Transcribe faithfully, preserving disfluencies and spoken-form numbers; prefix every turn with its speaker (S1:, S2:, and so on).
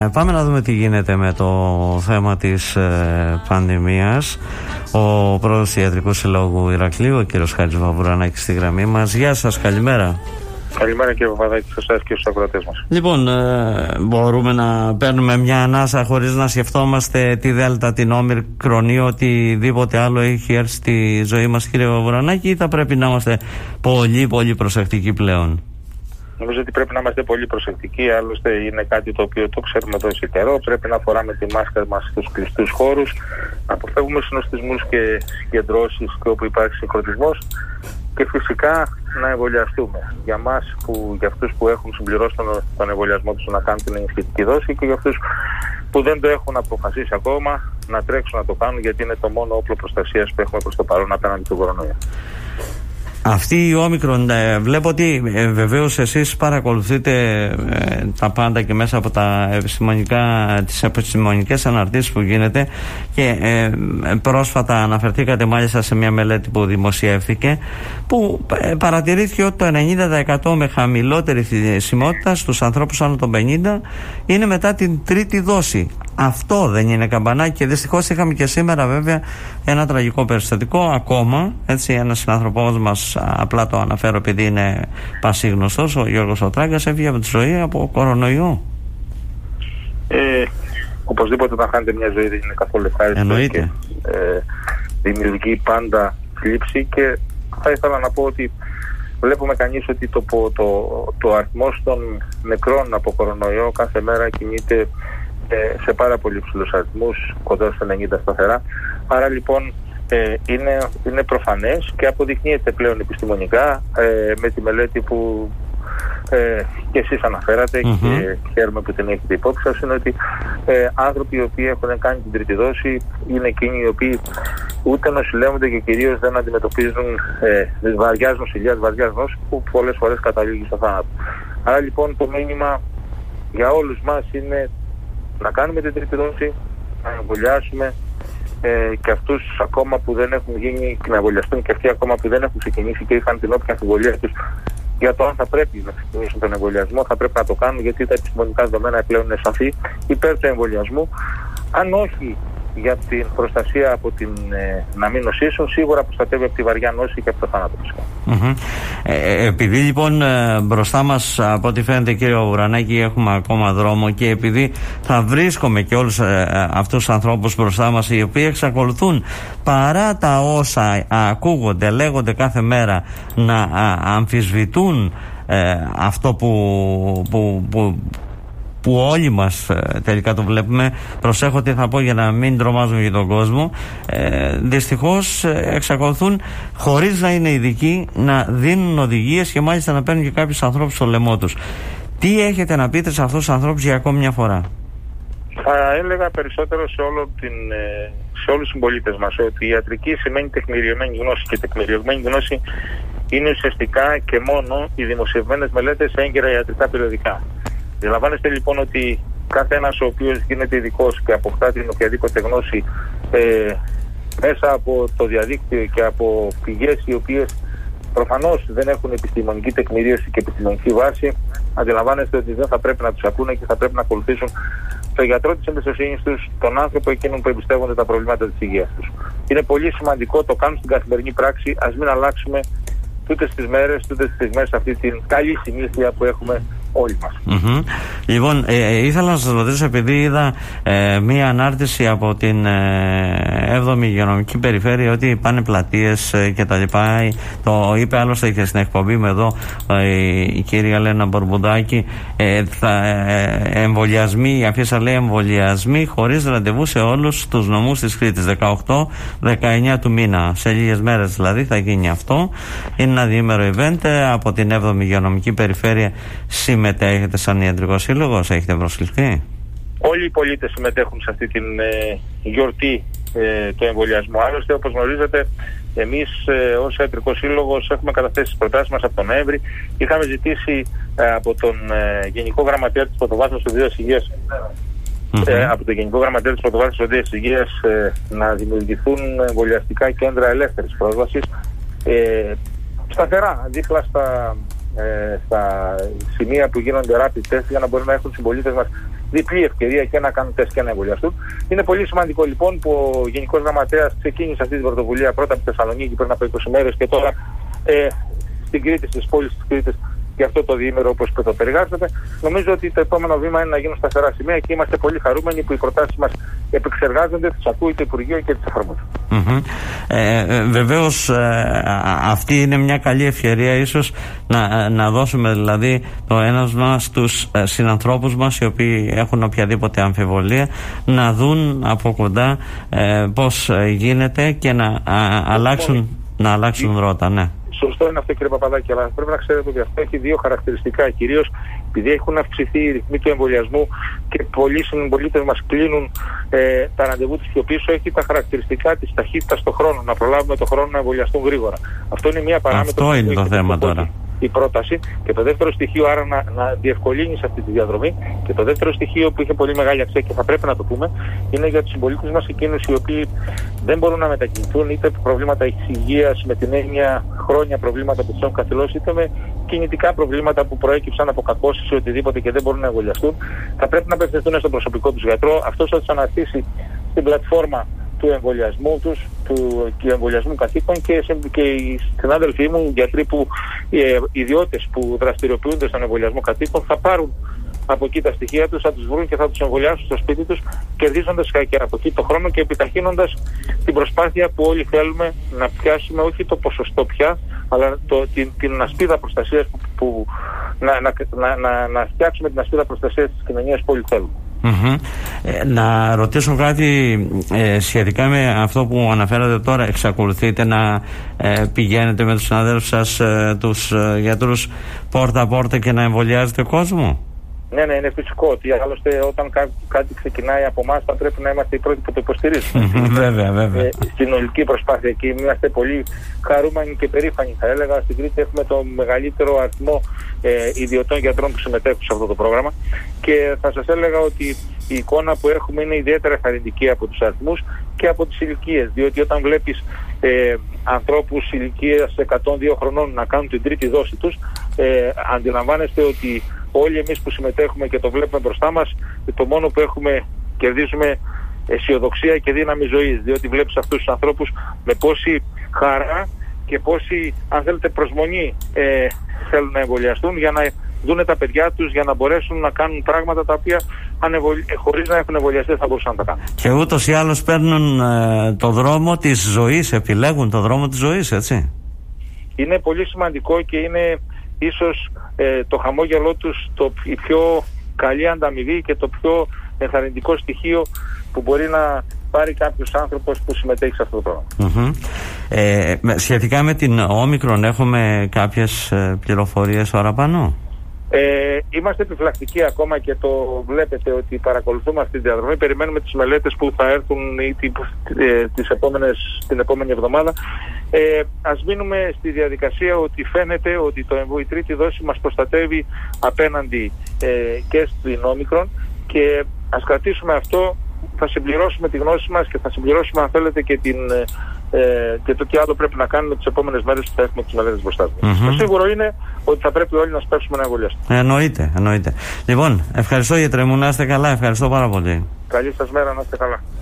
S1: Πάμε να δούμε τι γίνεται με το θέμα της ε, πανδημίας. Ο πρόεδρος του Ιατρικού Συλλόγου Ηρακλείου, ο κύριος Χάρης Βαβουρανάκης, στη γραμμή μας. Γεια σας, καλημέρα.
S2: Καλημέρα κύριε Παπαδάκη, σε εσάς και στους ακροατές μας.
S1: Λοιπόν, ε, μπορούμε να παίρνουμε μια ανάσα χωρίς να σκεφτόμαστε τη Δέλτα, την Όμικρον ή οτιδήποτε άλλο έχει έρθει στη ζωή μας, κύριε Βαβουρανάκη, ή θα πρέπει να είμαστε πολύ πολύ προσεκτικοί πλέον?
S2: Νομίζω ότι πρέπει να είμαστε πολύ προσεκτικοί, άλλωστε είναι κάτι το οποίο το ξέρουμε εδώ σε καιρό. Πρέπει να φοράμε τη μάσκα μας στους κλειστούς χώρους, να αποφεύγουμε συνοστισμούς και συγκεντρώσεις και όπου υπάρχει συγχρονισμός και φυσικά να εμβολιαστούμε. Για μας, που, για αυτούς που έχουν συμπληρώσει τον, τον εμβολιασμό τους, να κάνουν την ενισχυτική δόση, και για αυτούς που δεν το έχουν αποφασίσει ακόμα, να τρέξουν να το κάνουν, γιατί είναι το μόνο όπλο προστασίας που έχουμε προς το παρόν απέναντι στον κορονοϊό.
S1: Αυτή η Όμικρον, ε, βλέπω ότι ε, βεβαίως εσείς παρακολουθείτε ε, τα πάντα και μέσα από τα επιστημονικά, τις επιστημονικές αναρτήσεις που γίνεται, και ε, πρόσφατα αναφερθήκατε μάλιστα σε μια μελέτη που δημοσιεύθηκε, που ε, παρατηρήθηκε ότι το ενενήντα τοις εκατό με χαμηλότερη θνησιμότητα στους ανθρώπους άνω των πενήντα είναι μετά την τρίτη δόση. Αυτό δεν είναι καμπανάκι? Και δυστυχώς είχαμε και σήμερα βέβαια ένα τραγικό περιστατικό ακόμα, έτσι, ένας συνάνθρωπός μας, απλά το αναφέρω επειδή είναι πασίγνωστος, ο Γιώργος ο Τράγκας, έφυγε από τη ζωή από κορονοϊό.
S2: Ε, οπωσδήποτε όταν χάνετε μια ζωή δεν είναι καθόλου ευχάριστο.
S1: Εννοείται.
S2: Και ε, δημιουργεί πάντα θλίψη, και θα ήθελα να πω ότι βλέπουμε κανείς ότι το, το, το, το αριθμός των νεκρών από κορονοϊό κάθε μέρα κινείται σε πάρα πολύ ψηλούς αριθμούς, κοντά στο ενενήντα σταθερά. Άρα λοιπόν ε, είναι, είναι προφανές και αποδεικνύεται πλέον επιστημονικά ε, με τη μελέτη που ε, και εσείς αναφέρατε, mm-hmm. και χαίρομαι που την έχετε υπόψη σας, είναι ότι ε, άνθρωποι οι οποίοι έχουν κάνει την τρίτη δόση είναι εκείνοι οι οποίοι ούτε νοσηλεύονται και κυρίως δεν αντιμετωπίζουν ε, βαριάς νοσηλείας, βαριάς νόσου, που πολλές φορές καταλήγει στο θάνατο. Άρα λοιπόν το μήνυμα για όλους μας είναι να κάνουμε την τρίτη δόση, να εμβολιάσουμε ε, και αυτούς ακόμα που δεν έχουν γίνει, και να εμβολιαστούν και αυτοί ακόμα που δεν έχουν ξεκινήσει και είχαν την όποια αμφιβολία τους για το αν θα πρέπει να ξεκινήσουν τον εμβολιασμό, θα πρέπει να το κάνουν, γιατί τα επιστημονικά δεδομένα πλέον είναι σαφή υπέρ του εμβολιασμού. Αν όχι για την προστασία από την ε, να μην νοσήσουν, σίγουρα προστατεύει από τη βαριά νόση και από το θάνατο.
S1: Mm-hmm. Ε, επειδή λοιπόν ε, μπροστά μας, από ό,τι φαίνεται κύριε Βαβουρανάκη, έχουμε ακόμα δρόμο, και επειδή θα βρίσκομαι και όλους ε, αυτούς τους ανθρώπους μπροστά μας, οι οποίοι εξακολουθούν παρά τα όσα ακούγονται, λέγονται κάθε μέρα, να α, αμφισβητούν ε, αυτό που, που, που που όλοι μας ε, τελικά το βλέπουμε. Προσέχω τι θα πω για να μην τρομάζουμε για τον κόσμο. Ε, δυστυχώς ε, εξακολουθούν, χωρίς να είναι ειδικοί, να δίνουν οδηγίες και μάλιστα να παίρνουν και κάποιους ανθρώπους στο λαιμό τους. Τι έχετε να πείτε σε αυτούς τους ανθρώπους για ακόμη μια φορά?
S2: Θα έλεγα περισσότερο σε, όλο την, σε όλους τους συμπολίτες μας ότι η ιατρική σημαίνει τεκμηριωμένη γνώση, και τεκμηριωμένη γνώση είναι ουσιαστικά και μόνο οι δημοσιευμένες μελέτες σε έγκαιρα ιατρικά περιοδικά. Αντιλαμβάνεστε λοιπόν ότι κάθε ένας ο οποίος γίνεται ειδικός και αποκτά την οποιαδήποτε γνώση ε, μέσα από το διαδίκτυο και από πηγές οι οποίες προφανώς δεν έχουν επιστημονική τεκμηρίωση και επιστημονική βάση, αντιλαμβάνεστε ότι δεν θα πρέπει να τους ακούνε και θα πρέπει να ακολουθήσουν τον γιατρό της εμπιστοσύνης τους, τον άνθρωπο εκείνον που εμπιστεύονται τα προβλήματα της υγείας τους. Είναι πολύ σημαντικό, το κάνουν στην καθημερινή πράξη, ας μην αλλάξουμε ούτε στις μέρες, ούτε στις στιγμές αυτή την καλή συνήθεια που έχουμε όλοι μας.
S1: Mm-hmm. Λοιπόν, ε, ε, ήθελα να σας ρωτήσω, επειδή είδα ε, μία ανάρτηση από την ε, έβδομη υγειονομική περιφέρεια ότι πάνε πλατείες ε, και τα λοιπά. Το είπε άλλωστε και στην εκπομπή με εδώ ε, η κυρία Λένα Μπορμποντάκη. ε, θα, ε, εμβολιασμοί, η αφίσα λέει εμβολιασμοί χωρίς ραντεβού σε όλους τους νομούς της Κρήτης, δεκαοκτώ δεκαεννιά του μήνα, σε λίγες μέρες δηλαδή θα γίνει αυτό. Είναι ένα διήμερο event από την έβδομη υγειονομική περιφέρεια. Συμμετέχετε σαν ιατρικό σύλλογος, έχετε προσκληθεί?
S2: Όλοι οι πολίτες συμμετέχουν σε αυτή την ε, γιορτή ε, του εμβολιασμού. Άλλωστε, όπως γνωρίζετε, εμείς ε, ως ιατρικό σύλλογος έχουμε καταθέσει τις προτάσεις μας από τον Νοέμβρη. Είχαμε ζητήσει ε, από τον ε, Γενικό Γραμματέα της Πρωτοβάθμιας Οδείας Υγείας mm-hmm. ε, από τον Γενικό Γραμματέα της Πρωτοβάθμιας Οδείας Υγείας ε, να δημιουργηθούν εμβολιαστικά κέντρα ελεύθερης πρόσβασης ε, σταθερά δίπλα στα, ε, στα σημεία που γίνονται rapid test, για να μπορούν να έχουν οι συμπολίτες μας διπλή ευκαιρία και να κάνουν τεστ και να εμβολιαστούν. Είναι πολύ σημαντικό λοιπόν που ο Γενικός Γραμματέας ξεκίνησε αυτή την πρωτοβουλία πρώτα από τη Θεσσαλονίκη πριν από είκοσι μέρες και τώρα ε, στην Κρήτη, στις πόλεις της Κρήτης, για αυτό το διήμερο όπως πρωτοπεριγράψατε. Νομίζω ότι το επόμενο βήμα είναι να γίνουν σταθερά σημεία και είμαστε πολύ χαρούμενοι που οι προτάσεις μας επεξεργάζονται, τις ακούει το Υπουργείο και τις εφαρμόζει.
S1: Mm-hmm. Ε, ε, βεβαίως ε, αυτή είναι μια καλή ευκαιρία ίσως να, να δώσουμε δηλαδή το ένασμα στους ε, συνανθρώπους μας οι οποίοι έχουν οποιαδήποτε αμφιβολία να δουν από κοντά ε, πώς γίνεται και να α, αλλάξουν, να αλλάξουν ρότα. Ναι.
S2: Σωστό είναι αυτό, κύριε Παπαδάκη, αλλά πρέπει να ξέρετε ότι αυτό έχει δύο χαρακτηριστικά. Κυρίως επειδή έχουν αυξηθεί οι ρυθμοί του εμβολιασμού και πολλοί συμπολίτες μας κλείνουν ε, τα ραντεβού τους πιο πίσω, έχει τα χαρακτηριστικά της ταχύτητας στον χρόνο. Να προλάβουμε το χρόνο να εμβολιαστούν γρήγορα. Αυτό είναι μια παράμετρο.
S1: Αυτό είναι το θέμα τώρα.
S2: Η πρόταση. Και το δεύτερο στοιχείο, άρα να, να διευκολύνει σε αυτή τη διαδρομή. Και το δεύτερο στοιχείο που είχε πολύ μεγάλη αξία και θα πρέπει να το πούμε, είναι για τους συμπολίτες μας εκείνους οι οποίοι δεν μπορούν να μετακινηθούν, είτε προβλήματα υγείας με την έννοια χρόνια προβλήματα που τους έχουν καθυλώσει, είτε με κινητικά προβλήματα που προέκυψαν από κακώσεις ή οτιδήποτε και δεν μπορούν να εμβολιαστούν. Θα πρέπει να απευθυνθούν στον προσωπικό τους γιατρό. Αυτό θα τους αναρτήσει στην πλατφόρμα του εμβολιασμού τους, του εμβολιασμού κατοίκων και, και οι συνάδελφοί μου, γιατροί που, οι ιδιώτες που δραστηριοποιούνται στον εμβολιασμό κατοίκων θα πάρουν από εκεί τα στοιχεία τους, θα τους βρουν και θα τους εμβολιάσουν στο σπίτι τους, κερδίζοντας και από εκεί το χρόνο και επιταχύνοντας την προσπάθεια που όλοι θέλουμε να πιάσουμε, όχι το ποσοστό πια, αλλά το, την, την ασπίδα προστασίας που, που να, να, να, να, να φτιάξουμε την ασπίδα προστασίας της κοινωνίας που όλοι θέλουμε.
S1: Mm-hmm. Ε, να ρωτήσω κάτι ε, σχετικά με αυτό που αναφέρατε τώρα. Εξακολουθείτε να ε, πηγαίνετε με τους συναδέλφους σας, ε, τους ε, γιατρούς, πόρτα-πόρτα και να εμβολιάζετε κόσμο?
S2: Ναι, ναι, είναι φυσικό ότι άλλωστε όταν κά, κάτι ξεκινάει από εμάς θα πρέπει να είμαστε οι πρώτοι που το υποστηρίζουμε.
S1: Βέβαια, βέβαια. Ε,
S2: στην ολική προσπάθεια και είμαστε πολύ χαρούμενοι και περήφανοι, θα έλεγα. Στην Κρήτη έχουμε το μεγαλύτερο αριθμό ε, ιδιωτών γιατρών που συμμετέχουν σε αυτό το πρόγραμμα και θα σας έλεγα ότι η εικόνα που έχουμε είναι ιδιαίτερα χαρητική από τους αριθμούς και από τις ηλικίες, διότι όταν βλέπεις ε, ανθρώπους ηλικίας εκατόν δύο χρονών να κάνουν την τρίτη δόση τους, ε, αντιλαμβάνεστε ότι όλοι εμείς που συμμετέχουμε και το βλέπουμε μπροστά μας, το μόνο που έχουμε, κερδίζουμε αισιοδοξία και δύναμη ζωής, διότι βλέπεις αυτούς τους ανθρώπους με πόση χαρά και πόση, αν θέλετε, προσμονή ε, θέλουν να εμβολιαστούν για να δούνε τα παιδιά τους, για να μπορέσουν να κάνουν πράγματα τα οποία ανεβολ... χωρίς να έχουν εμβολιαστεί θα μπορούσαν να τα κάνουν.
S1: Και ούτως ή άλλως παίρνουν ε, το δρόμο της ζωής, επιλέγουν το δρόμο της ζωής, έτσι.
S2: Είναι πολύ σημαντικό και είναι ίσως ε, το χαμόγελό τους το, η πιο καλή ανταμοιβή και το πιο ενθαρρυντικό στοιχείο που μπορεί να πάρει κάποιος άνθρωπος που συμμετέχει σε αυτό το πρόγραμμα.
S1: Mm-hmm. Ε, σχετικά με την Όμικρον έχουμε κάποιες ε, πληροφορίες παραπάνω?
S2: Ε, είμαστε επιφυλακτικοί ακόμα και το βλέπετε ότι παρακολουθούμε αυτή τη διαδρομή. Περιμένουμε τις μελέτες που θα έρθουν ή ε, τις επόμενες, την επόμενη εβδομάδα. Ε, ας μείνουμε στη διαδικασία ότι φαίνεται ότι το, η τρίτη δόση μας προστατεύει απέναντι ε, και στην Όμικρον και ας κρατήσουμε αυτό. Θα συμπληρώσουμε τη γνώση μας και θα συμπληρώσουμε, αν θέλετε, και, την, ε, και το τι άλλο πρέπει να κάνουμε τις επόμενες μέρες που θα έχουμε τις μελέτες μπροστά μας. Mm-hmm. Το σίγουρο είναι ότι θα πρέπει όλοι να σπεύσουμε να εμβολιαστούμε.
S1: Εννοείται, εννοείται. Λοιπόν, ευχαριστώ γιατρέ μου, να είστε καλά, ευχαριστώ πάρα πολύ.
S2: Καλή σας μέρα, να είστε καλά.